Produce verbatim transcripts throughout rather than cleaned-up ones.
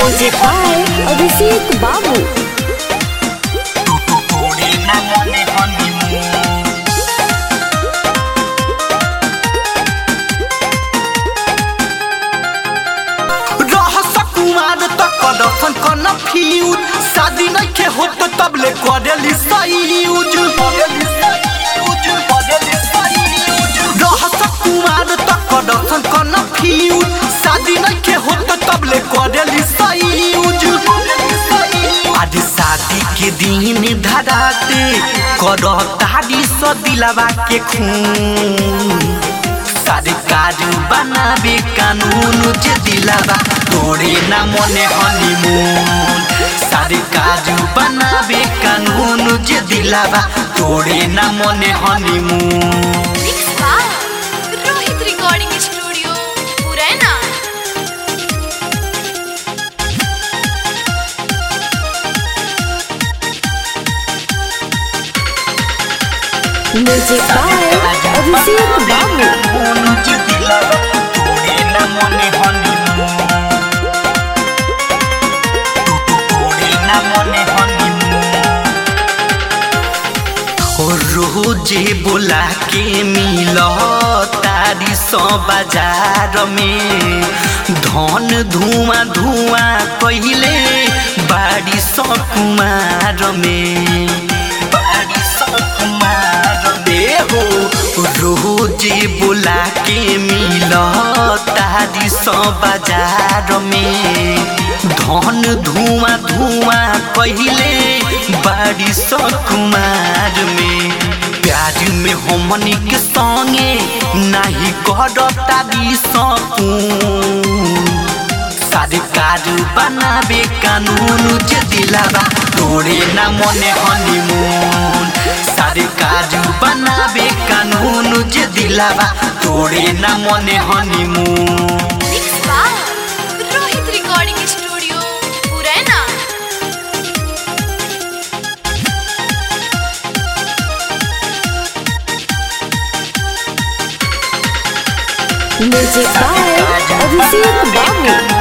Music by Abhishek बाबू। दर्शन करना फ्यूज शादी नहीं के हो तो तब ले करेली सही यूज कुमार तक दर्शन करना फ्यूज शादी नहीं के हो तो तब ले करेली सही यूज आज शादी के दिन धराते करो तारी सो दिलावा के खून सरकार बनाबे कानून जे दिलावा तोड़े ना मने हनीमून सरकार बनाबे कानून जे दिलावा तोड़े ना मने हनीमून। रोहित रिकॉर्डिंग स्टूडियो पुराना। Music by Abhishek Babu. रोजे बोला के मिलो तारी सौ बाजार में धन धुआं धुआं कहले बाड़ी सौ कुमार में बाड़ी सौ कुमार में हो रोजे बोला के मिलो तारी सौ बाजार में धन धुआं धुआं कहले बाड़ी सौ कुमार में प्यार में हमनी के संगे नहीं करता दी सकून सरकार बनाबे कानून जे दिलावा तोड़े ना मने हनीमून सरकार बनाबे कानून जे दिलावा तोड़े ना मने हनीमून। रोहित रिकॉर्डिंग स्टूडियो पुराना। Music by Abhishek Babu.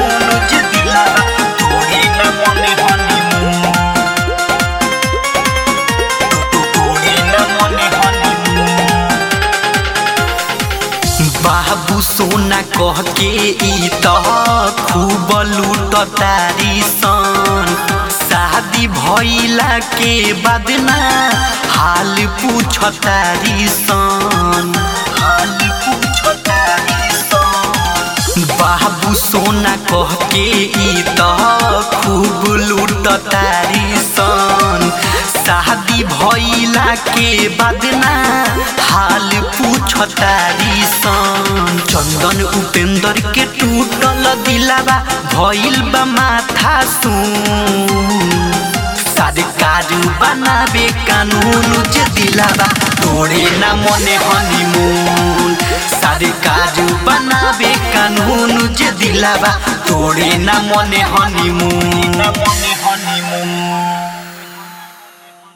बाबू सोना कह के ई तो खूब लूट तारी सन शादी भइला के बाद ना हाल पूछ तारी सन हाल पूछ तारी सन बाबू सोना कह के ई तो खूब लूट तारी सन शादी भइला के बाद ना हाल पूछ तारी सन चंदन उपेंद्र के टूटल दिलावा भइल बा माथा सुन सरकार बनाबे कानून जे दिलावा तोड़े ना मने हनीमून सरकार बनाबे कानून जे दिलावा तोड़े ना मने हनीमून।